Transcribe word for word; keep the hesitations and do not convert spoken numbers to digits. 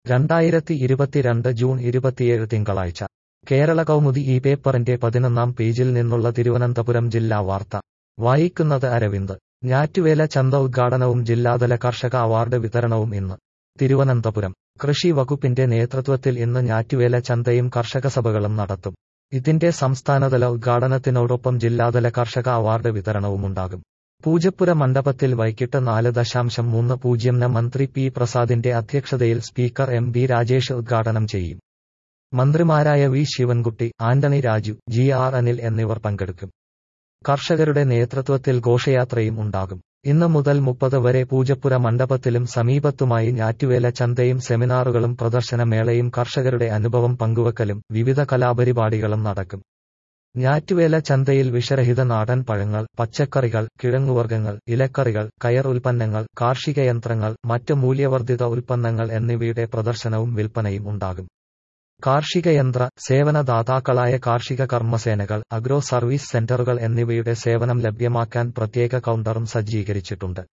രണ്ടായിരത്തി ഇരുപത്തിരണ്ട് ജൂൺ ഇരുപത്തിയേഴ് തിങ്കളാഴ്ച കേരള കൗമുദി ഈ പേപ്പറിന്റെ പതിനൊന്നാം പേജിൽ നിന്നുള്ള തിരുവനന്തപുരം ജില്ലാ വാർത്ത വായിക്കുന്നത് അരവിന്ദ്. ഞാറ്റുവേല ചന്ത ഉദ്ഘാടനവും ജില്ലാതല കർഷക അവാർഡ് വിതരണവും ഇന്ന്. തിരുവനന്തപുരം കൃഷി വകുപ്പിന്റെ നേതൃത്വത്തിൽ ഇന്ന് ഞാറ്റുവേല ചന്തയും കർഷകസഭകളും നടത്തും. ഇതിന്റെ സംസ്ഥാനതല ഉദ്ഘാടനത്തിനോടൊപ്പം ജില്ലാതല കർഷക അവാർഡ് വിതരണവുമുണ്ടാകും. പൂജപ്പുര മണ്ഡപത്തിൽ വൈകിട്ട് നാല് ദശാംശം മൂന്ന് പൂജ്യംന് മന്ത്രി പി പ്രസാദിന്റെ അധ്യക്ഷതയിൽ സ്പീക്കർ എം ബി രാജേഷ് ഉദ്ഘാടനം ചെയ്യും. മന്ത്രിമാരായ V Sivankutty, Antony Raju, G R Anil എന്നിവർ പങ്കെടുക്കും. കർഷകരുടെ നേതൃത്വത്തിൽ ഘോഷയാത്രയും ഉണ്ടാകും. ഇന്ന് മുതൽ മുപ്പത് വരെ പൂജപ്പുര മണ്ഡപത്തിലും സമീപത്തുമായി ഞാറ്റുവേല ചന്തയും സെമിനാറുകളും പ്രദർശനമേളയും കർഷകരുടെ അനുഭവം പങ്കുവക്കലും വിവിധ കലാപരിപാടികളും നടക്കും. ഞാറ്റുവേല ചന്തയിൽ വിഷരഹിത നാടൻ പഴങ്ങൾ, പച്ചക്കറികൾ, കിഴങ്ങുവർഗ്ഗങ്ങൾ, ഇലക്കറികൾ, കയർ ഉൽപ്പന്നങ്ങൾ, കാർഷിക യന്ത്രങ്ങൾ, മറ്റ് മൂല്യവർദ്ധിത ഉൽപ്പന്നങ്ങൾ എന്നിവയുടെ പ്രദർശനവും വിൽപ്പനയും ഉണ്ടാകും. കാർഷിക യന്ത്ര സേവന ദാതാക്കളായ കാർഷിക കർമ്മസേനകൾ, അഗ്രോ സർവീസ് സെന്ററുകൾ എന്നിവയുടെ സേവനം ലഭ്യമാക്കാൻ പ്രത്യേക കൗണ്ടറും സജ്ജീകരിച്ചിട്ടുണ്ട്.